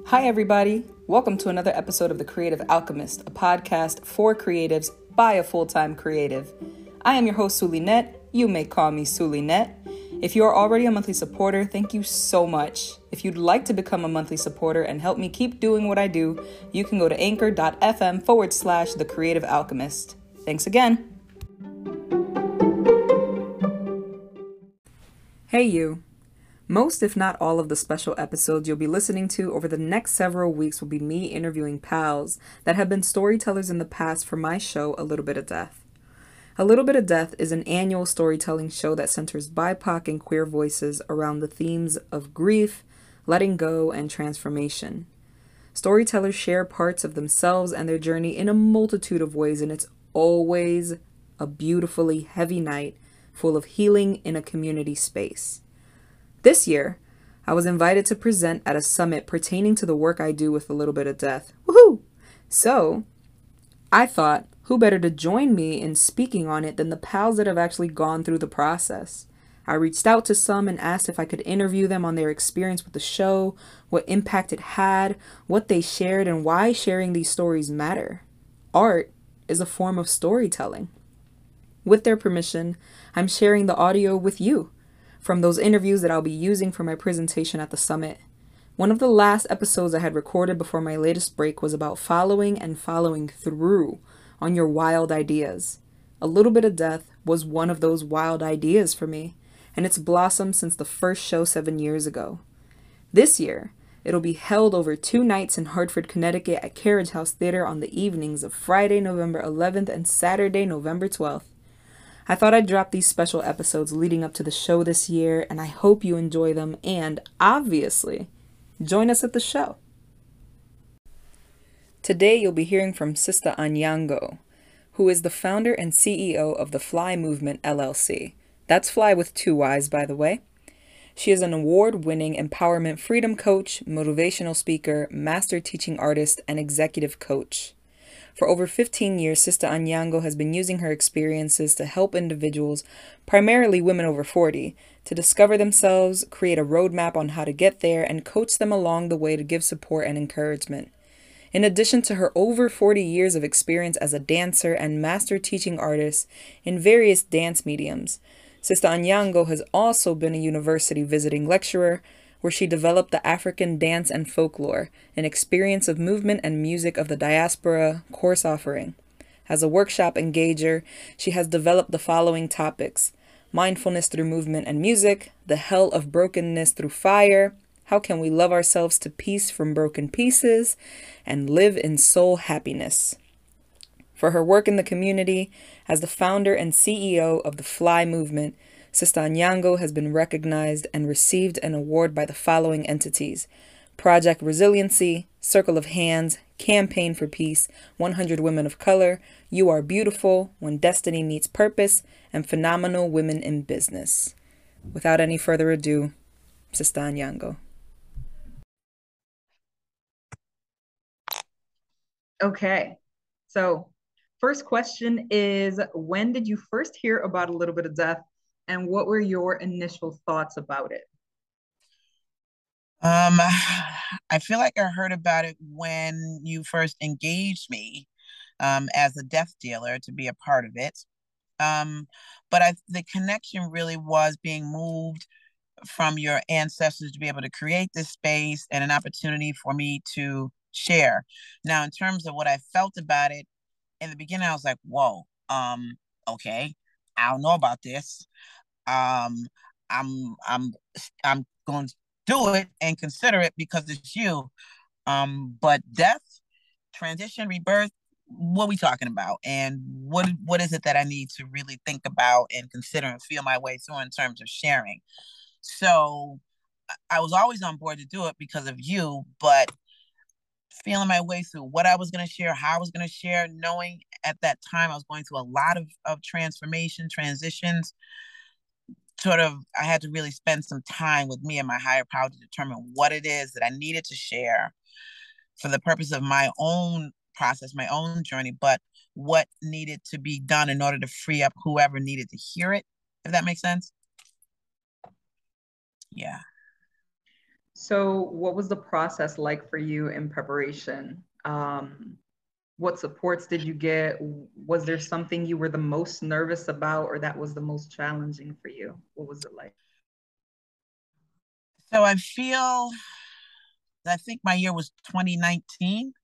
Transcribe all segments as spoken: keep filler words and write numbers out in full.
Hi, everybody. Welcome to another episode of The Creative Alchemist, a podcast for creatives by a full-time creative. I am your host, Sulinette. You may call me Sulinette. If you are already a monthly supporter, thank you so much. If you'd like to become a monthly supporter and help me keep doing what I do, you can go to anchor.fm forward slash The Creative Alchemist. Thanks again. Hey, you. Most, if not all, of the special episodes you'll be listening to over the next several weeks will be me interviewing pals that have been storytellers in the past for my show, A Little Bit of Death. A Little Bit of Death is an annual storytelling show that centers B I P O C and queer voices around the themes of grief, letting go, and transformation. Storytellers share parts of themselves and their journey in a multitude of ways, and it's always a beautifully heavy night full of healing in a community space. This year, I was invited to present at a summit pertaining to the work I do with A Little Bit of Death. Woohoo! So, I thought, who better to join me in speaking on it than the pals that have actually gone through the process? I reached out to some and asked if I could interview them on their experience with the show, what impact it had, what they shared, and why sharing these stories matter. Art is a form of storytelling. With their permission, I'm sharing the audio with you from those interviews that I'll be using for my presentation at the summit. One of the last episodes I had recorded before my latest break was about following and following through on your wild ideas. A Little Bit of Death was one of those wild ideas for me, and it's blossomed since the first show seven years ago. This year, it'll be held over two nights in Hartford, Connecticut at Carriage House Theater on the evenings of Friday, November eleventh and Saturday, November twelfth. I thought I'd drop these special episodes leading up to the show this year, and I hope you enjoy them, and obviously, join us at the show. Today you'll be hearing from Sista Anyango, who is the founder and C E O of the Fly Movement, L L C. That's Fly with two Y's, by the way. She is an award-winning empowerment freedom coach, motivational speaker, master teaching artist, and executive coach. For over fifteen years, Sista Anyango has been using her experiences to help individuals, primarily women over forty, to discover themselves, create a roadmap on how to get there, and coach them along the way to give support and encouragement. In addition to her over forty years of experience as a dancer and master teaching artist in various dance mediums, Sista Anyango has also been a university visiting lecturer, where she developed the African Dance and Folklore, an experience of movement and music of the diaspora course offering. As a workshop engager, she has developed the following topics: mindfulness through movement and music, the hell of brokenness through fire, how can we love ourselves to peace from broken pieces, and live in soul happiness. For her work in the community, as the founder and C E O of the Fly Movement, Sista Anyango has been recognized and received an award by the following entities: Project Resiliency, Circle of Hands, Campaign for Peace, one hundred Women of Color, You Are Beautiful, When Destiny Meets Purpose, and Phenomenal Women in Business. Without any further ado, Sista Anyango. Okay, so first question is, when did you first hear about A Little Bit of Death? And what were your initial thoughts about it? Um, I feel like I heard about it when you first engaged me um, as a death dealer to be a part of it. Um, but I, the connection really was being moved from your ancestors to be able to create this space and an opportunity for me to share. Now, in terms of what I felt about it, in the beginning, I was like, whoa, um, okay, I don't know about this. um i'm i'm i'm going to do it and consider it because it's you. Um but death, transition, rebirth, what are we talking about, and what what is it that I need to really think about and consider and feel my way through in terms of sharing? So I was always on board to do it because of you, but feeling my way through what I was going to share, how I was going to share, knowing at that time I was going through a lot of, of transformation, transitions, sort of, I had to really spend some time with me and my higher power to determine what it is that I needed to share for the purpose of my own process, my own journey, but what needed to be done in order to free up whoever needed to hear it, if that makes sense. Yeah. So, what was the process like for you in preparation? Um, what supports did you get? Was there something you were the most nervous about, or that was the most challenging for you? What was it like? So I feel, I think my year was twenty nineteen.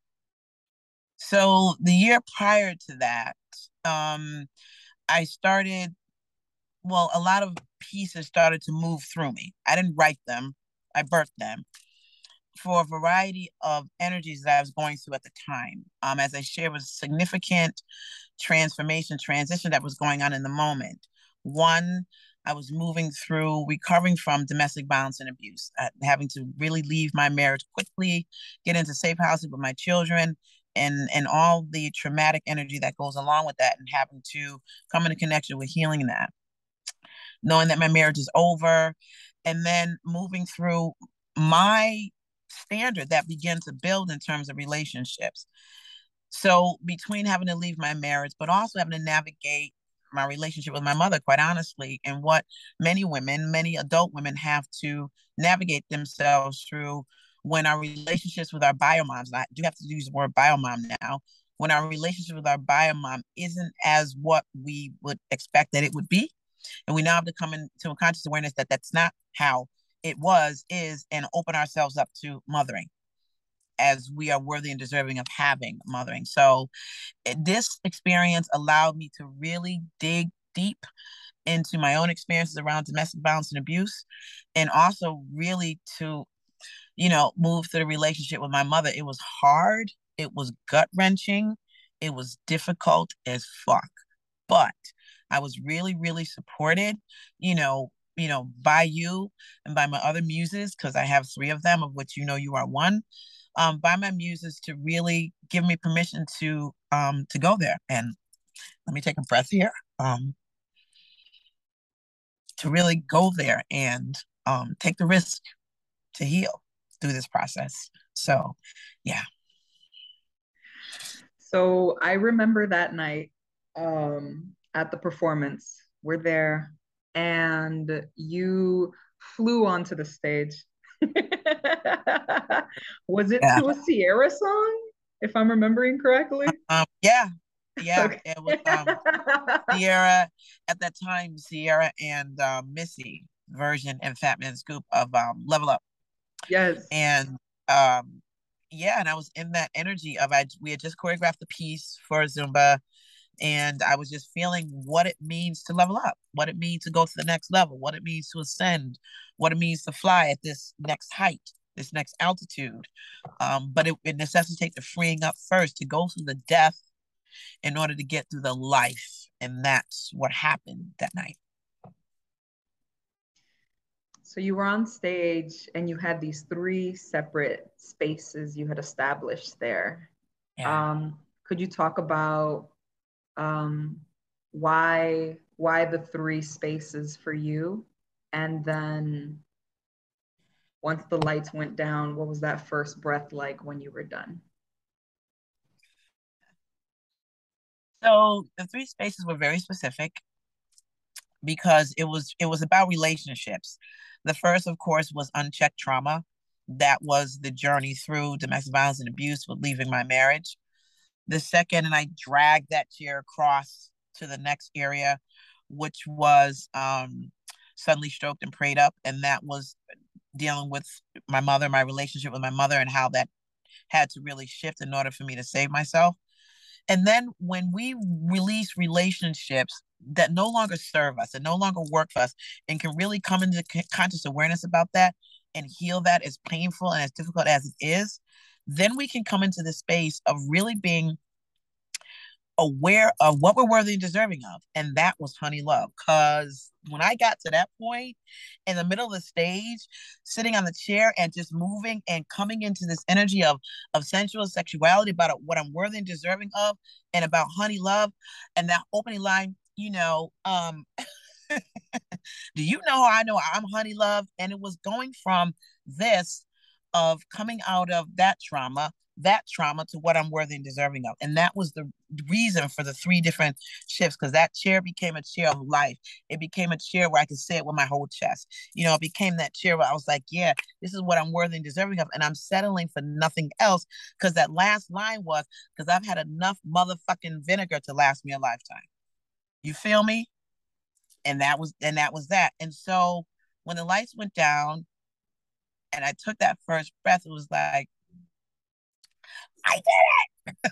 So the year prior to that, um, I started, well, a lot of pieces started to move through me. I didn't write them, I birthed them for a variety of energies that I was going through at the time. Um, as I shared, was significant transformation, transition that was going on in the moment. One, I was moving through recovering from domestic violence and abuse, uh, having to really leave my marriage quickly, get into safe housing with my children, and and all the traumatic energy that goes along with that, and having to come into connection with healing that, knowing that my marriage is over, and then moving through my standard that began to build in terms of relationships. So between having to leave my marriage, but also having to navigate my relationship with my mother, quite honestly, and what many women, many adult women have to navigate themselves through when our relationships with our bio moms, I do have to use the word bio mom now, when our relationship with our bio mom isn't as what we would expect that it would be. And we now have to come into a conscious awareness that that's not how it was, is, and open ourselves up to mothering as we are worthy and deserving of having mothering. So it, this experience allowed me to really dig deep into my own experiences around domestic violence and abuse, and also really to, you know, move through the relationship with my mother. It was hard. It was gut wrenching. It was difficult as fuck. But I was really, really supported, you know, you know, by you and by my other muses, because I have three of them, of which you know you are one, um, by my muses to really give me permission to um to go there. And let me take a breath here. Um, to really go there and um take the risk to heal through this process. So yeah. So, I remember that night um, at the performance. We're there, and you flew onto the stage. Was it Yeah. to a Sierra song, if I'm remembering correctly? Um, yeah, yeah. Okay. It was um Sierra at that time, Sierra and uh, Missy version and Fat Man Scoop of um, Level Up. Yes. And um, yeah, and I was in that energy of I we had just choreographed the piece for Zumba, and I was just feeling what it means to level up, what it means to go to the next level, what it means to ascend, what it means to fly at this next height, this next altitude. Um, but it, it necessitates the freeing up first to go through the death in order to get through the life. And that's what happened that night. So you were on stage and you had these three separate spaces you had established there. Yeah. Um, could you talk about um, why why the three spaces for you? And then once the lights went down, what was that first breath like when you were done? So the three spaces were very specific because it was it was about relationships. The first, of course, was unchecked trauma. That was the journey through domestic violence and abuse with leaving my marriage. The second, and I dragged that chair across to the next area, which was um, suddenly stroked and prayed up, and that was dealing with my mother, my relationship with my mother, and how that had to really shift in order for me to save myself. And then when we release relationships that no longer serve us and no longer work for us and can really come into conscious awareness about that and heal that, as painful and as difficult as it is, then we can come into the space of really being aware of what we're worthy and deserving of. And that was Honey Love. Because when I got to that point in the middle of the stage, sitting on the chair and just moving and coming into this energy of, of sensual sexuality about what I'm worthy and deserving of, and about Honey Love, and that opening line, you know, um, do you know how I know I'm Honey Love? And it was going from this of coming out of that trauma, that trauma to what I'm worthy and deserving of. And that was the reason for the three different shifts, because that chair became a chair of life. It became a chair where I could say it with my whole chest. You know, it became that chair where I was like, yeah, this is what I'm worthy and deserving of, and I'm settling for nothing else. Because that last line was, because I've had enough motherfucking vinegar to last me a lifetime. You feel me? And that was and that was that. And so when the lights went down and I took that first breath, it was like, I did it.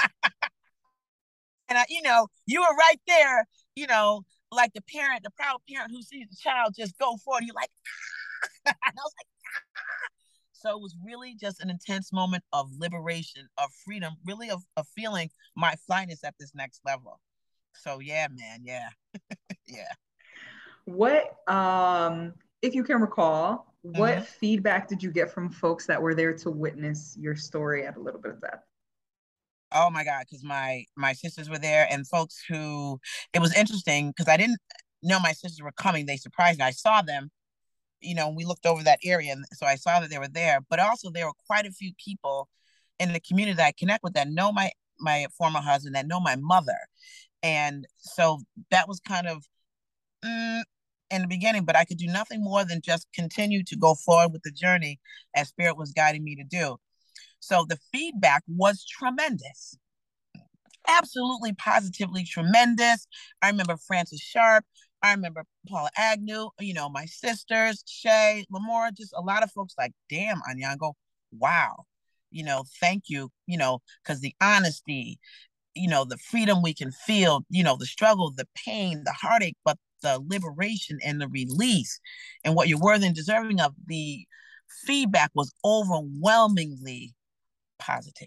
And I, you know, you were right there, you know, like the parent, the proud parent who sees the child just go forward. You're like, and I was like, so it was really just an intense moment of liberation, of freedom, really of, of feeling my flyness at this next level. So yeah, man, yeah, yeah. What, um, if you can recall, what Mm-hmm. feedback did you get from folks that were there to witness your story at a little bit of depth? Oh my God, because my my sisters were there and folks who it was interesting because I didn't know my sisters were coming. They surprised me. I saw them, you know, we looked over that area, and so I saw that they were there. But also there were quite a few people in the community that I connect with that know my my former husband, that know my mother, and so that was kind of mm, in the beginning. But I could do nothing more than just continue to go forward with the journey as Spirit was guiding me to do. So the feedback was tremendous, absolutely positively tremendous. I remember Francis Sharp. I remember Paula Agnew, you know, my sisters, Shay, Lamora, just a lot of folks like, damn, Anyango, wow. You know, thank you, you know, because the honesty, you know, the freedom we can feel, you know, the struggle, the pain, the heartache, but the liberation and the release and what you're worthy and deserving of, the feedback was overwhelmingly positive.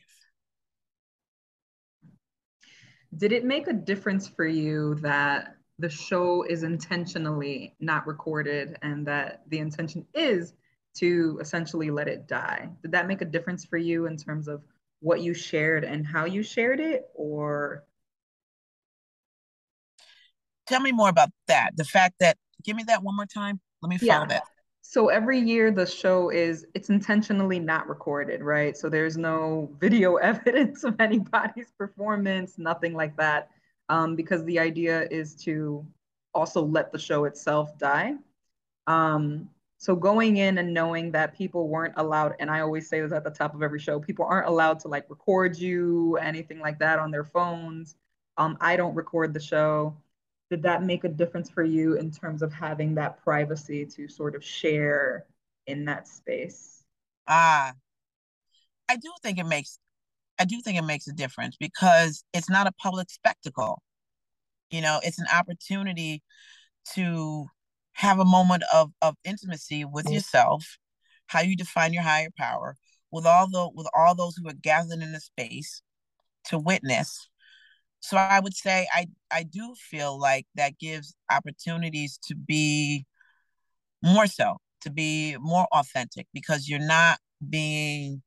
Did it make a difference for you that the show is intentionally not recorded and that the intention is to essentially let it die? Did that make a difference for you in terms of what you shared and how you shared it? Or Tell me more about that. The fact that, give me that one more time. Let me follow yeah. that. So every year the show is it's intentionally not recorded, right? So there's no video evidence of anybody's performance, nothing like that. Um, because the idea is to also let the show itself die. Um, so going in and knowing that people weren't allowed, and I always say this at the top of every show, people aren't allowed to like record you, anything like that on their phones. Um, I don't record the show. Did that make a difference for you in terms of having that privacy to sort of share in that space? Ah, I do think it makes I do think it makes a difference because it's not a public spectacle. You know, it's an opportunity to have a moment of of intimacy with yourself, how you define your higher power, with all the with all those who are gathered in the space to witness. So I would say I I do feel like that gives opportunities to be more so, to be more authentic because you're not being,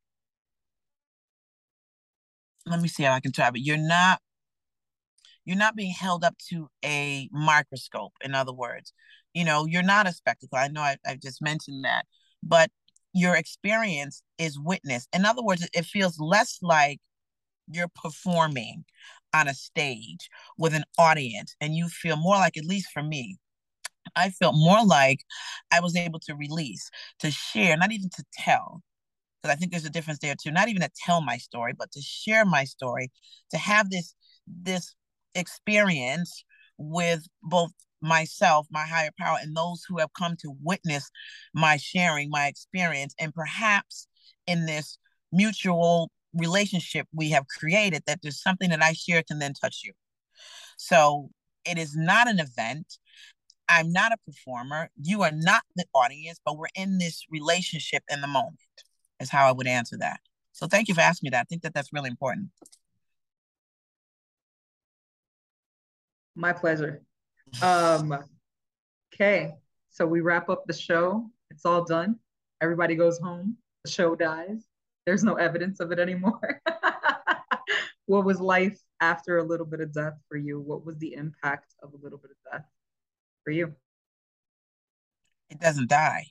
let me see how I can try, but you're not you're not being held up to a microscope. In other words, you know, you're not a spectacle. I know I, I just mentioned that, but your experience is witness. In other words, it feels less like you're performing on a stage with an audience, and you feel more like, at least for me, I felt more like I was able to release, to share, not even to tell, because I think there's a difference there too. Not even to tell my story, but to share my story, to have this this experience with both myself, my higher power, and those who have come to witness my sharing, my experience, and perhaps in this mutual relationship we have created, that there's something that I share can then touch you. So it is not an event. I'm not a performer. You are not the audience, but we're in this relationship in the moment, is how I would answer that. So thank you for asking me that. I think that that's really important. My pleasure. Um, okay, so we wrap up the show. It's all done. Everybody goes home. The show dies. There's no evidence of it anymore. What was life after a little bit of death for you? What was the impact of a little bit of death for you? It doesn't die.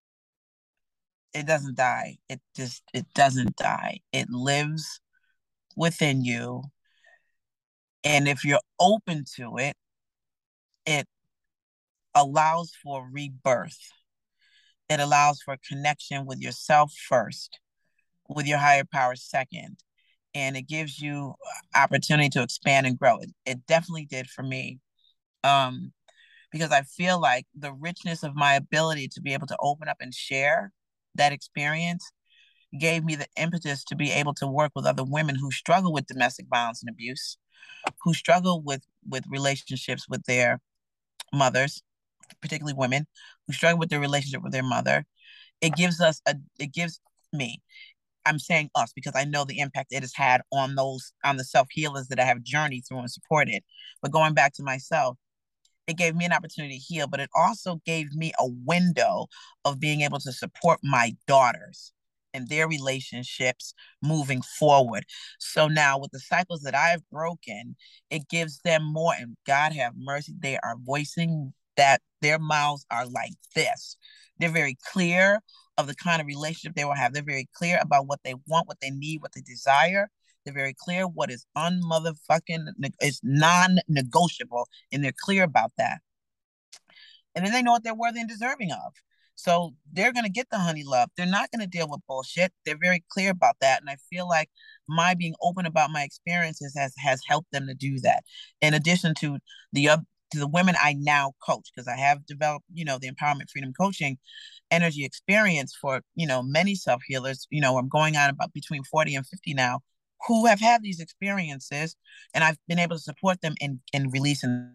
It doesn't die. It just, it doesn't die. It lives within you. And if you're open to it, it allows for rebirth. It allows for connection with yourself first, with your higher power second. And it gives you opportunity to expand and grow. It, it definitely did for me. Um, because I feel like the richness of my ability to be able to open up and share that experience gave me the impetus to be able to work with other women who struggle with domestic violence and abuse, who struggle with with relationships with their mothers, particularly women who struggle with their relationship with their mother. It gives us a it gives me, I'm saying us because I know the impact it has had on those on the self-healers that I have journeyed through and supported. But going back to myself, it gave me an opportunity to heal, but it also gave me a window of being able to support my daughters and their relationships moving forward. So now with the cycles that I've broken, it gives them more, and God have mercy, they are voicing that their mouths are like this. They're very clear of the kind of relationship they will have. They're very clear about what they want, what they need, what they desire. They're very clear what is unmotherfucking is non-negotiable, and they're clear about that. And then they know what they're worthy and deserving of. So they're going to get the honey love. They're not going to deal with bullshit. They're very clear about that. And I feel like my being open about my experiences has has helped them to do that. In addition to the uh, to the women I now coach, because I have developed, you know, the empowerment freedom coaching energy experience for, you know, many self healers. You know, I'm going on about between forty and fifty now who have had these experiences, and I've been able to support them in in releasing.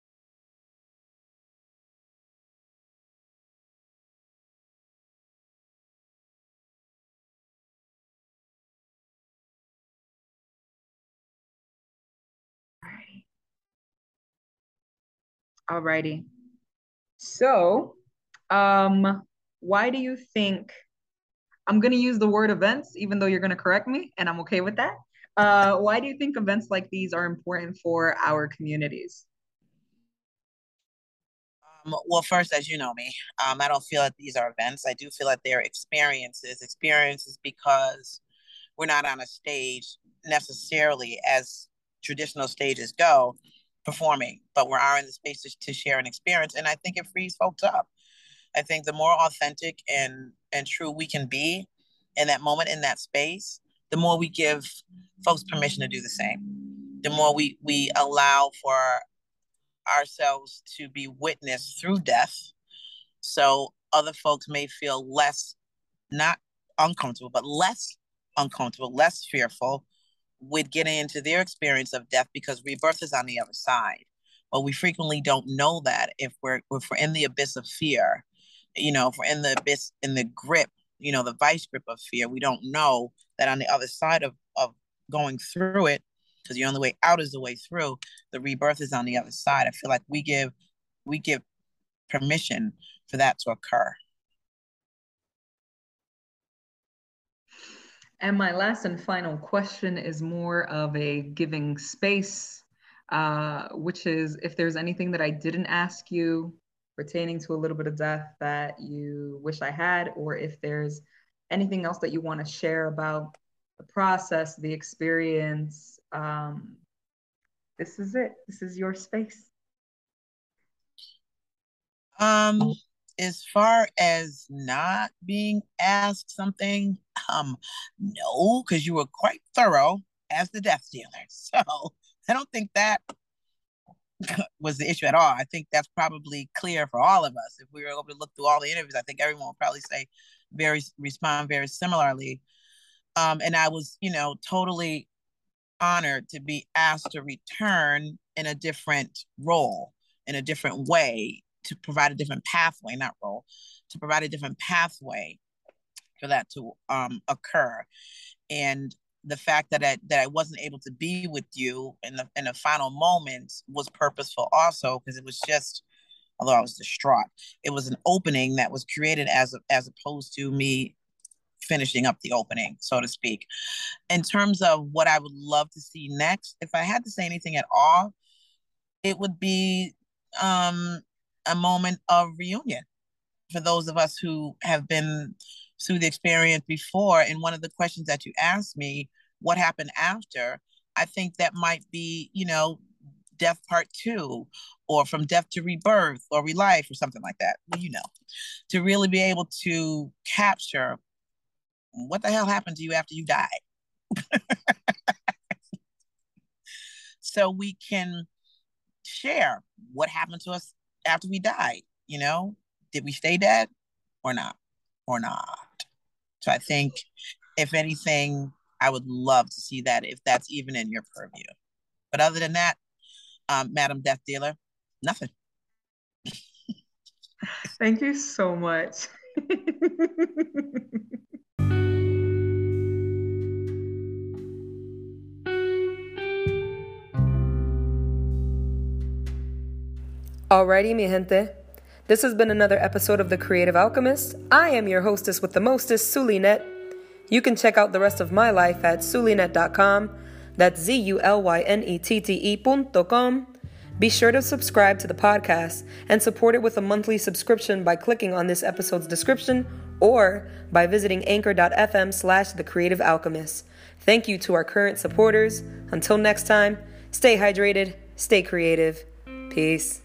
Alrighty. So, um, why do you think I'm going to use the word events, even though you're going to correct me, and I'm okay with that? Uh, why do you think events like these are important for our communities? Um, well, first, as you know me, um, I don't feel that these are events. I do feel that they're experiences, experiences because we're not on a stage necessarily as traditional stages go performing, but we are in the space to, to share an experience. And I think it frees folks up. I think the more authentic and and true we can be in that moment, in that space, the more we give folks permission to do the same. The more we we allow for ourselves to be witnessed through death, so other folks may feel less, not uncomfortable, but less uncomfortable, less fearful with getting into their experience of death, because rebirth is on the other side. But we frequently don't know that if we're if we're in the abyss of fear, you know, if we're in the abyss, in the grip, you know, the vice grip of fear, we don't know that on the other side of of going through it, because the only way out is the way through. The rebirth is on the other side. I feel like we give we give permission for that to occur. And my last and final question is more of a giving space, uh, which is if there's anything that I didn't ask you pertaining to a little bit of death that you wish I had, or if there's anything else that you want to share about the process, the experience. Um, this is it. This is your space. Um, as far as not being asked something, um, no, because you were quite thorough as the death dealer. So I don't think that was the issue at all. I think that's probably clear for all of us. If we were able to look through all the interviews, I think everyone would probably say very respond very similarly. Um, and I was, you know, totally honored to be asked to return in a different role, in a different way, to provide a different pathway, not role, to provide a different pathway for that to um, occur. And the fact that I, that I wasn't able to be with you in the in the final moments was purposeful also, because it was just, although I was distraught, it was an opening that was created as as opposed to me finishing up the opening, so to speak. In terms of what I would love to see next, if I had to say anything at all, it would be um, a moment of reunion for those of us who have been through the experience before. And one of the questions that you asked me what happened after, I think that might be, you know, death part two, or from death to rebirth or relife or something like that. Well, you know, to really be able to capture what the hell happened to you after you died. So we can share what happened to us after we died. You know, did we stay dead or not? Or not? So I think, if anything, I would love to see that, if that's even in your purview. But other than that, um, Madam Death Dealer, nothing. Thank you so much. Alrighty, mi gente. This has been another episode of The Creative Alchemist. I am your hostess with the mostest, Zulynet. You can check out the rest of my life at zulynet dot com. That's Z U L Y N E T T E dot com. Be sure to subscribe to the podcast and support it with a monthly subscription by clicking on this episode's description or by visiting anchor.fm slash The Creative Alchemist. Thank you to our current supporters. Until next time, stay hydrated, stay creative. Peace.